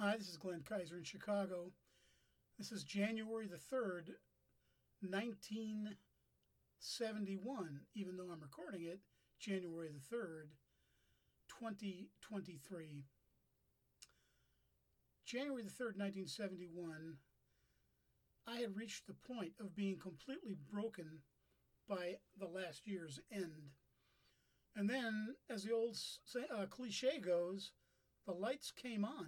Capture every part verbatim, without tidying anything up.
Hi, this is Glenn Kaiser in Chicago. This is January the third, nineteen seventy-one, even though I'm recording it January the third, twenty twenty-three. January the third, nineteen seventy-one, I had reached the point of being completely broken by the last year's end. And then, as the old uh, cliche goes, the lights came on.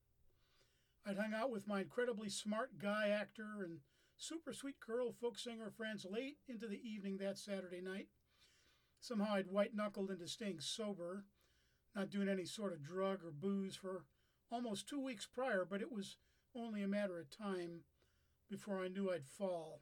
I'd hung out with my incredibly smart guy actor and super sweet girl folk singer friends late into the evening that Saturday night. Somehow I'd white-knuckled into staying sober, not doing any sort of drug or booze for almost two weeks prior, but it was only a matter of time before I knew I'd fall.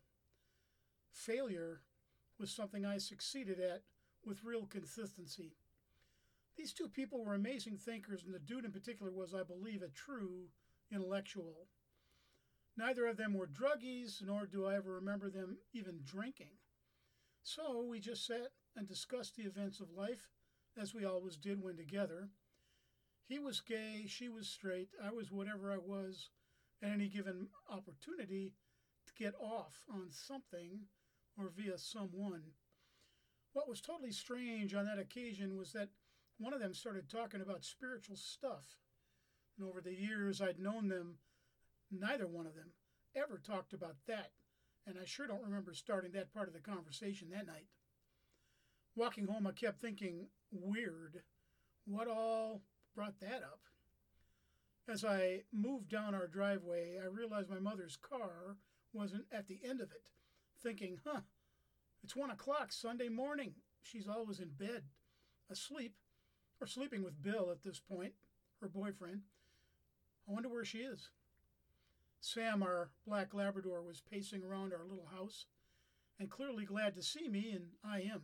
Failure was something I succeeded at with real consistency. These two people were amazing thinkers, and the dude in particular was, I believe, a true intellectual. Neither of them were druggies, nor do I ever remember them even drinking. So we just sat and discussed the events of life, as we always did when together. He was gay, she was straight, I was whatever I was at any given opportunity to get off on something or via someone. What was totally strange on that occasion was that one of them started talking about spiritual stuff. And over the years I'd known them, neither one of them ever talked about that, and I sure don't remember starting that part of the conversation that night. Walking home, I kept thinking, weird, what all brought that up? As I moved down our driveway, I realized my mother's car wasn't at the end of it, thinking, huh, it's one o'clock Sunday morning. She's always in bed, asleep, or sleeping with Bill at this point, her boyfriend. I wonder where she is. Sam, our black Labrador, was pacing around our little house and clearly glad to see me, and I am.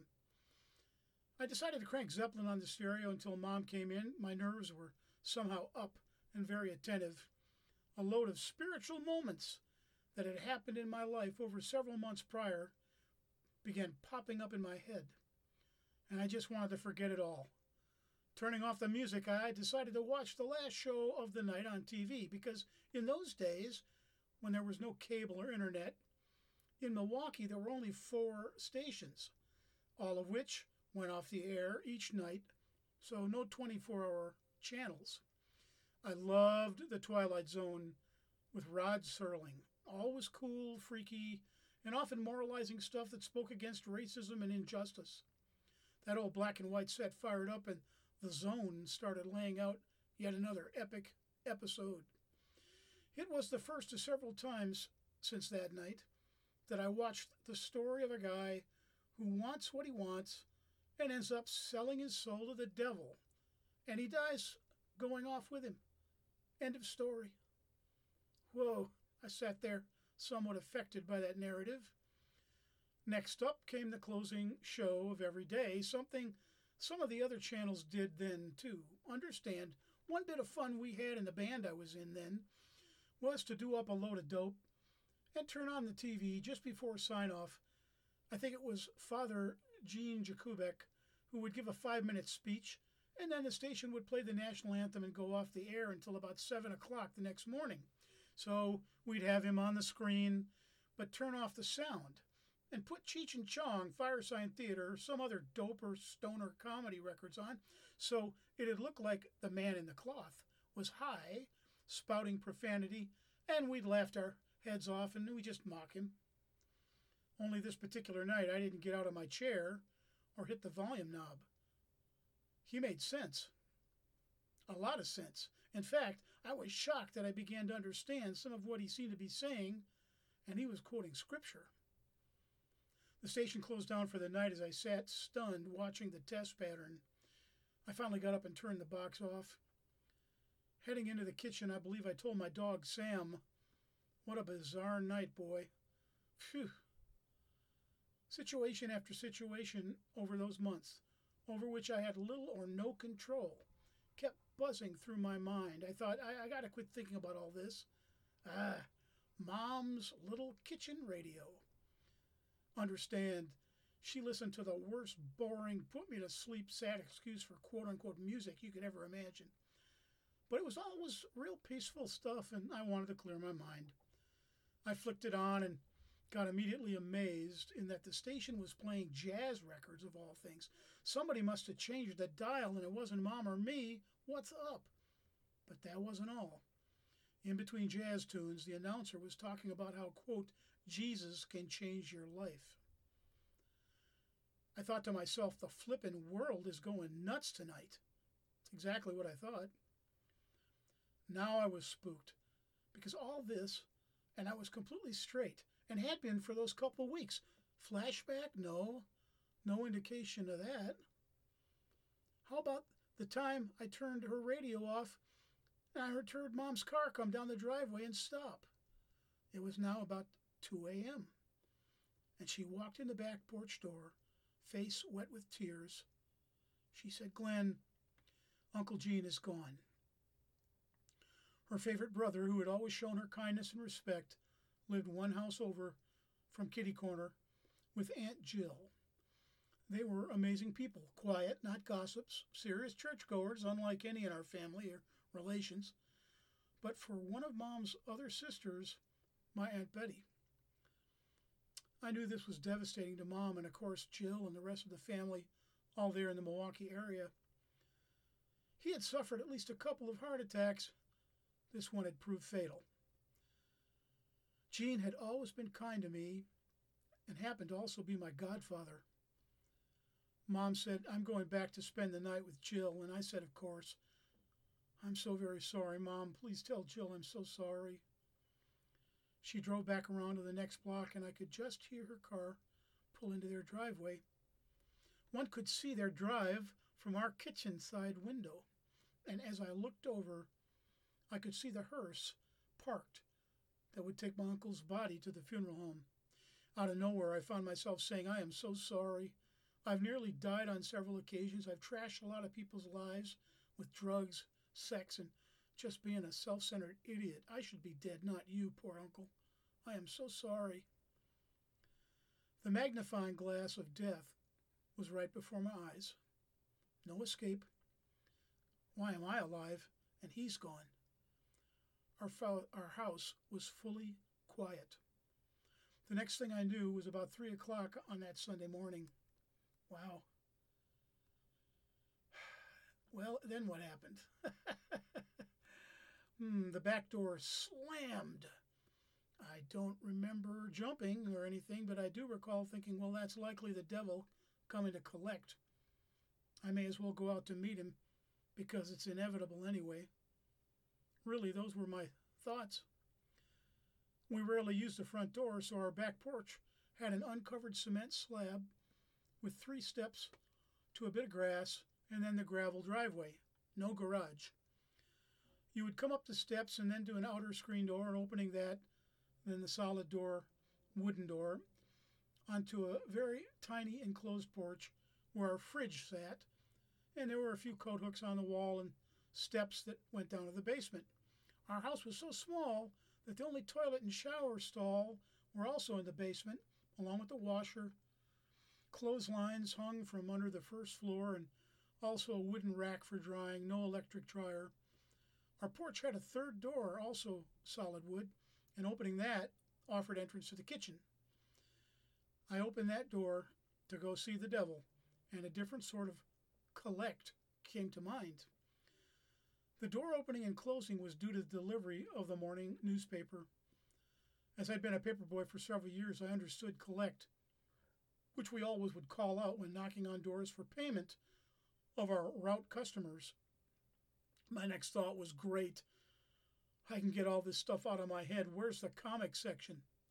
I decided to crank Zeppelin on the stereo until Mom came in. My nerves were somehow up and very attentive. A load of spiritual moments that had happened in my life over several months prior began popping up in my head, and I just wanted to forget it all. Turning off the music, I decided to watch the last show of the night on T V, because in those days, when there was no cable or internet, in Milwaukee there were only four stations, all of which went off the air each night, so no twenty-four hour channels. I loved The Twilight Zone with Rod Serling. Always cool, freaky, and often moralizing stuff that spoke against racism and injustice. That old black and white set fired up, and The Zone started laying out yet another epic episode. It was the first of several times since that night that I watched the story of a guy who wants what he wants and ends up selling his soul to the devil, and he dies going off with him. End of story. Whoa, I sat there somewhat affected by that narrative. Next up came the closing show of every day, something some of the other channels did then too. Understand, one bit of fun we had in the band I was in then was to do up a load of dope and turn on the T V just before sign-off. I think it was Father Gene Jakubek who would give a five-minute speech, and then the station would play the national anthem and go off the air until about seven o'clock the next morning. So we'd have him on the screen, but turn off the sound and put Cheech and Chong, Firesign Theater, or some other dope or stoner comedy records on, so it'd look like the man in the cloth was high, spouting profanity, and we'd laughed our heads off and we just mock him. Only this particular night I didn't get out of my chair or hit the volume knob. He made sense. A lot of sense. In fact, I was shocked that I began to understand some of what he seemed to be saying, and he was quoting scripture. The station closed down for the night as I sat stunned watching the test pattern. I finally got up and turned the box off. Heading into the kitchen, I believe I told my dog, Sam, what a bizarre night, boy. Phew. Situation after situation over those months, over which I had little or no control, kept buzzing through my mind. I thought, I, I got to quit thinking about all this. Ah, Mom's little kitchen radio. Understand, she listened to the worst, boring, put-me-to-sleep, sad excuse for quote-unquote music you could ever imagine. But it was always real peaceful stuff, and I wanted to clear my mind. I flicked it on and got immediately amazed in that the station was playing jazz records of all things. Somebody must have changed the dial, and it wasn't Mom or me. What's up? But that wasn't all. In between jazz tunes, the announcer was talking about how, quote, Jesus can change your life. I thought to myself, the flippin' world is going nuts tonight. It's exactly what I thought. Now I was spooked, because all this, and I was completely straight, and had been for those couple of weeks. Flashback? No. No indication of that. How about the time I turned her radio off and I heard Mom's car come down the driveway and stop? It was now about two a.m. and she walked in the back porch door, face wet with tears. She said, Glenn, Uncle Gene is gone. Her favorite brother, who had always shown her kindness and respect, lived one house over from Kitty Corner with Aunt Jill. They were amazing people, quiet, not gossips, serious churchgoers, unlike any in our family or relations. But for one of Mom's other sisters, my Aunt Betty, I knew this was devastating to Mom and, of course, Jill and the rest of the family, all there in the Milwaukee area. He had suffered at least a couple of heart attacks. This one had proved fatal. Gene had always been kind to me and happened to also be my godfather. Mom said, I'm going back to spend the night with Jill, and I said, of course. I'm so very sorry, Mom. Please tell Jill I'm so sorry. She drove back around to the next block, and I could just hear her car pull into their driveway. One could see their drive from our kitchen side window, and as I looked over, I could see the hearse parked that would take my uncle's body to the funeral home. Out of nowhere, I found myself saying, I am so sorry. I've nearly died on several occasions. I've trashed a lot of people's lives with drugs, sex, and just being a self-centered idiot. I should be dead, not you, poor uncle. I am so sorry. The magnifying glass of death was right before my eyes. No escape. Why am I alive and he's gone? Our, fo- our house was fully quiet. The next thing I knew was about three o'clock on that Sunday morning. Wow. Well, then what happened? hmm, the back door slammed. I don't remember jumping or anything, but I do recall thinking, well, that's likely the devil coming to collect. I may as well go out to meet him because it's inevitable anyway. Really, those were my thoughts. We rarely used the front door, so our back porch had an uncovered cement slab with three steps to a bit of grass and then the gravel driveway. No garage. You would come up the steps and then do an outer screen door, and opening that, then the solid door, wooden door, onto a very tiny enclosed porch where our fridge sat, and there were a few coat hooks on the wall and steps that went down to the basement. Our house was so small that the only toilet and shower stall were also in the basement, along with the washer. Clotheslines hung from under the first floor, and also a wooden rack for drying, no electric dryer. Our porch had a third door, also solid wood, and opening that offered entrance to the kitchen. I opened that door to go see the devil, and a different sort of collect came to mind. The door opening and closing was due to the delivery of the morning newspaper. As I'd been a paperboy for several years, I understood collect, which we always would call out when knocking on doors for payment of our route customers. My next thought was, great. I can get all this stuff out of my head. Where's the comic section?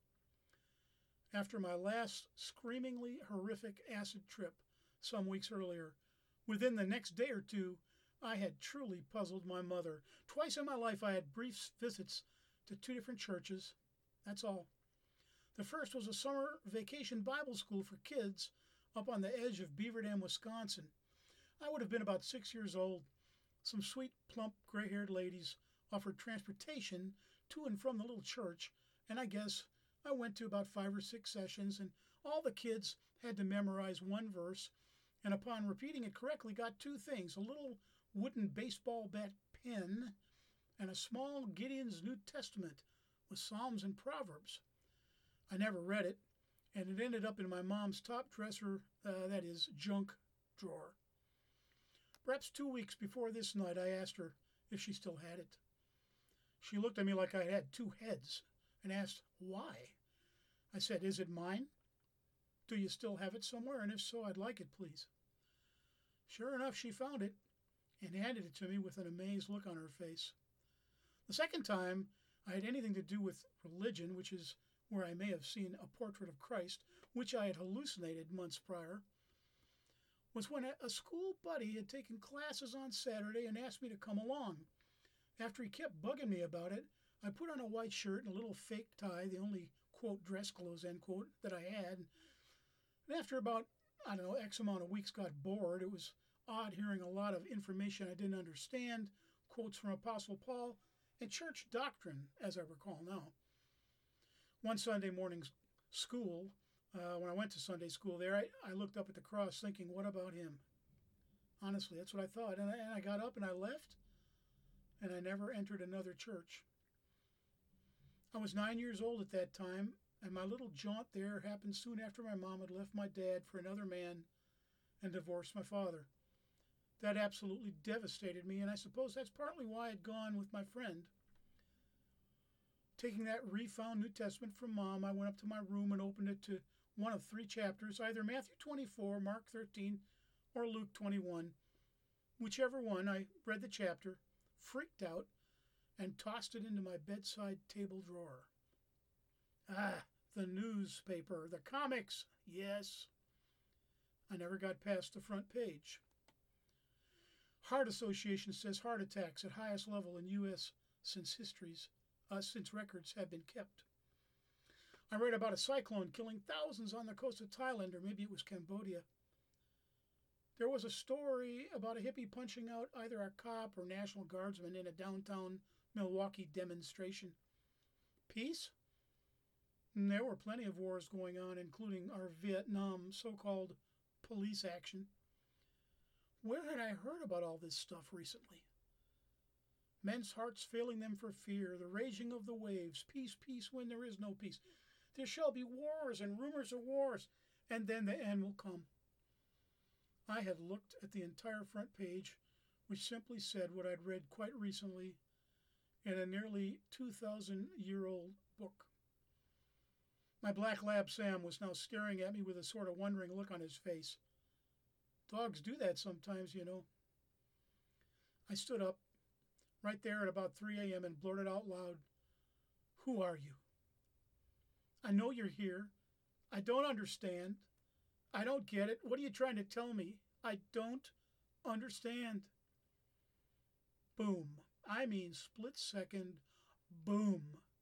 After my last screamingly horrific acid trip some weeks earlier, within the next day or two, I had truly puzzled my mother. Twice in my life I had brief visits to two different churches. That's all. The first was a summer vacation Bible school for kids up on the edge of Beaver Dam, Wisconsin. I would have been about six years old. Some sweet, plump, gray-haired ladies offered transportation to and from the little church, and I guess I went to about five or six sessions, and all the kids had to memorize one verse, and upon repeating it correctly got two things, a little wooden baseball bat pen and a small Gideon's New Testament with Psalms and Proverbs. I never read it, and it ended up in my mom's top dresser, uh, that is, junk drawer. Perhaps two weeks before this night, I asked her if she still had it. She looked at me like I had two heads and asked, why? I said, is it mine? Do you still have it somewhere? And if so, I'd like it, please. Sure enough, she found it and handed it to me with an amazed look on her face. The second time I had anything to do with religion, which is where I may have seen a portrait of Christ, which I had hallucinated months prior, was when a school buddy had taken classes on Saturday and asked me to come along. After he kept bugging me about it, I put on a white shirt and a little fake tie, the only, quote, dress clothes, end quote, that I had. And after about, I don't know, X amount of weeks got bored. It was odd hearing a lot of information I didn't understand, quotes from Apostle Paul, and church doctrine, as I recall now. One Sunday morning school, uh, when I went to Sunday school there, I, I looked up at the cross thinking, what about him? Honestly, that's what I thought. And I, and I got up and I left, and I never entered another church. I was nine years old at that time, and my little jaunt there happened soon after my mom had left my dad for another man and divorced my father. That absolutely devastated me, and I suppose that's partly why I'd gone with my friend. Taking that refound New Testament from Mom, I went up to my room and opened it to one of three chapters, either Matthew twenty-four, Mark thirteen, or Luke twenty-one. Whichever one, I read the chapter, freaked out, and tossed it into my bedside table drawer. Ah, the newspaper, the comics, yes. I never got past the front page. Heart Association says heart attacks at highest level in U S since histories, uh, since records have been kept. I read about a cyclone killing thousands on the coast of Thailand, or maybe it was Cambodia. There was a story about a hippie punching out either a cop or National Guardsman in a downtown Milwaukee demonstration. Peace? There were plenty of wars going on, including our Vietnam so-called police action. Where had I heard about all this stuff recently? Men's hearts failing them for fear, the raging of the waves, peace, peace when there is no peace. There shall be wars and rumors of wars, and then the end will come. I had looked at the entire front page, which simply said what I'd read quite recently in a nearly two thousand year old book. My black lab Sam was now staring at me with a sort of wondering look on his face. Dogs do that sometimes, you know. I stood up right there at about three a.m. and blurted out loud, "Who are you? I know you're here. I don't understand. I don't get it. What are you trying to tell me? I don't understand." Boom. I mean split second, boom.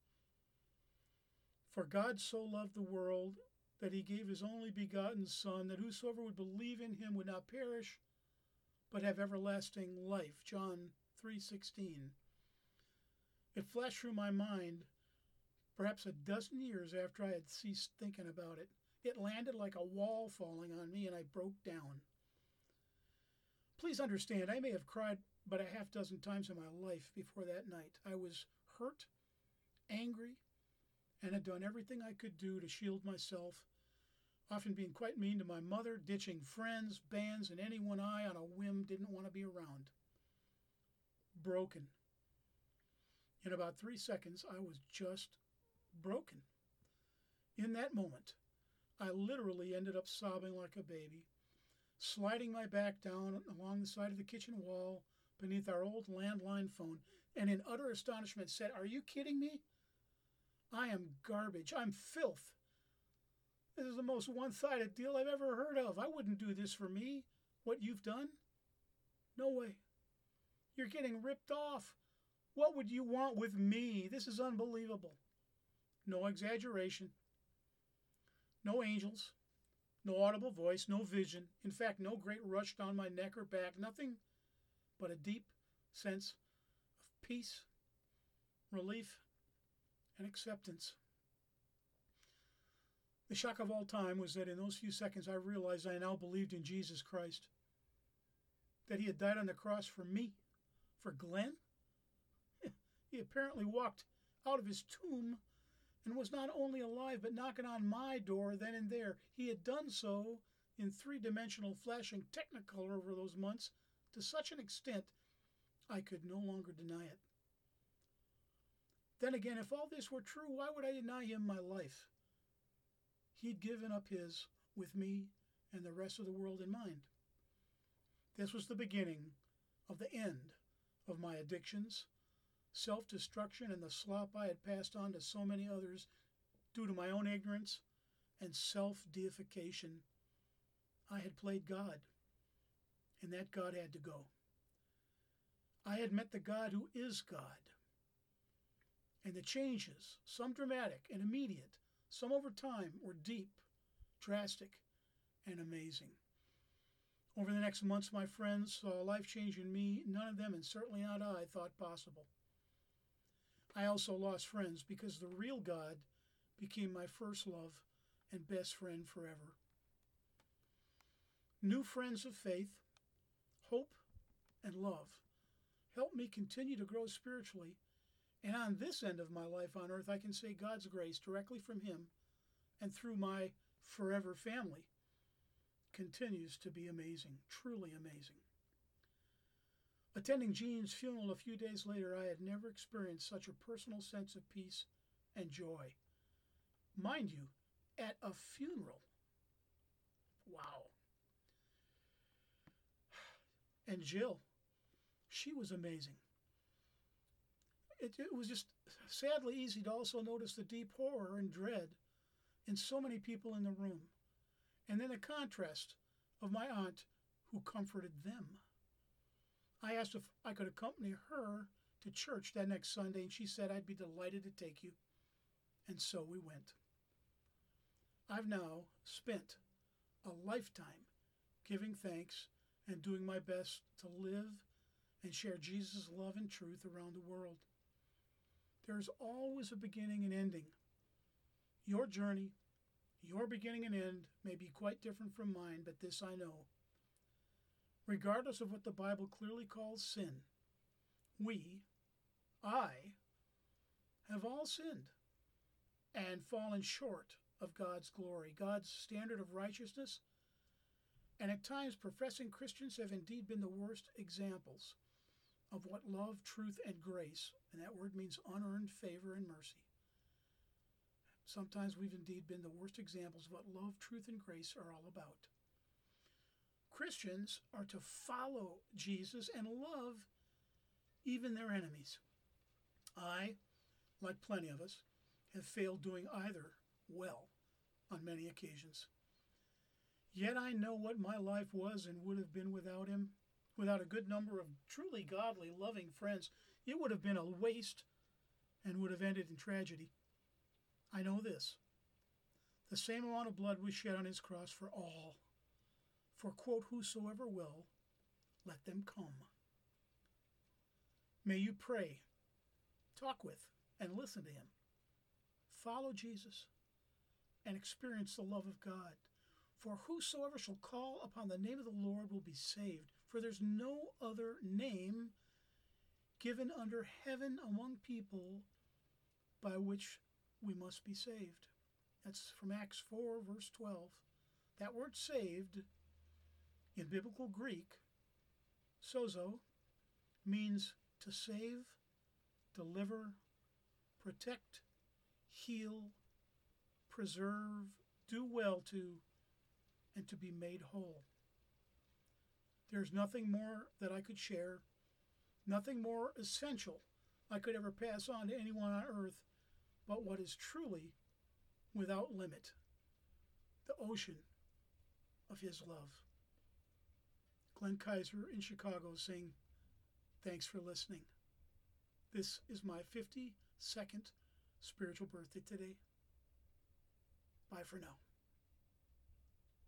For God so loved the world that he gave his only begotten Son, that whosoever would believe in him would not perish, but have everlasting life. John three sixteen. It flashed through my mind perhaps a dozen years after I had ceased thinking about it. It landed like a wall falling on me, and I broke down. Please understand, I may have cried but a half dozen times in my life before that night. I was hurt, angry, and had done everything I could do to shield myself, often being quite mean to my mother, ditching friends, bands, and anyone I, on a whim, didn't want to be around. Broken. In about three seconds, I was just broken. In that moment, I literally ended up sobbing like a baby, sliding my back down along the side of the kitchen wall beneath our old landline phone, and in utter astonishment said, "Are you kidding me? I am garbage. I'm filth. This is the most one-sided deal I've ever heard of. I wouldn't do this for me. What you've done? No way. You're getting ripped off. What would you want with me? This is unbelievable." No exaggeration. No angels. No audible voice. No vision. In fact, no great rush down my neck or back. Nothing but a deep sense of peace, relief, and acceptance. The shock of all time was that in those few seconds I realized I now believed in Jesus Christ, that he had died on the cross for me, for Glenn. He apparently walked out of his tomb and was not only alive but knocking on my door then and there. He had done so in three-dimensional flashing technicolor over those months to such an extent I could no longer deny it. Then again, if all this were true, why would I deny him my life? He'd given up his with me and the rest of the world in mind. This was the beginning of the end of my addictions, self-destruction, and the slop I had passed on to so many others due to my own ignorance and self-deification. I had played God, and that God had to go. I had met the God who is God. And the changes, some dramatic and immediate, some over time, were deep, drastic, and amazing. Over the next months, my friends saw a life change in me none of them, and certainly not I, thought possible. I also lost friends because the real God became my first love and best friend forever. New friends of faith, hope, and love helped me continue to grow spiritually. And on this end of my life on earth, I can say God's grace directly from him and through my forever family continues to be amazing, truly amazing. Attending Jean's funeral a few days later, I had never experienced such a personal sense of peace and joy. Mind you, at a funeral. Wow. And Jill, she was amazing. It, it was just sadly easy to also notice the deep horror and dread in so many people in the room, and then the contrast of my aunt who comforted them. I asked if I could accompany her to church that next Sunday, and she said I'd be delighted to take you, and so we went. I've now spent a lifetime giving thanks and doing my best to live and share Jesus' love and truth around the world. There's always a beginning and ending. Your journey, your beginning and end may be quite different from mine, but this I know. Regardless of what the Bible clearly calls sin, we, I, have all sinned and fallen short of God's glory, God's standard of righteousness, and at times professing Christians have indeed been the worst examples of what love, truth, and grace, and that word means unearned favor and mercy. Sometimes we've indeed been the worst examples of what love, truth, and grace are all about. Christians are to follow Jesus and love even their enemies. I, like plenty of us, have failed doing either well on many occasions. Yet I know what my life was and would have been without him. Without a good number of truly godly, loving friends, it would have been a waste and would have ended in tragedy. I know this. The same amount of blood was shed on his cross for all. For, quote, whosoever will, let them come. May you pray, talk with, and listen to him. Follow Jesus and experience the love of God. For whosoever shall call upon the name of the Lord will be saved. For there's no other name given under heaven among people by which we must be saved. That's from Acts four, verse twelve. That word saved, in biblical Greek, sozo, means to save, deliver, protect, heal, preserve, do well to, and to be made whole. There's nothing more that I could share, nothing more essential I could ever pass on to anyone on earth, but what is truly without limit, the ocean of his love. Glenn Kaiser in Chicago saying, thanks for listening. This is my fifty-second spiritual birthday today. Bye for now.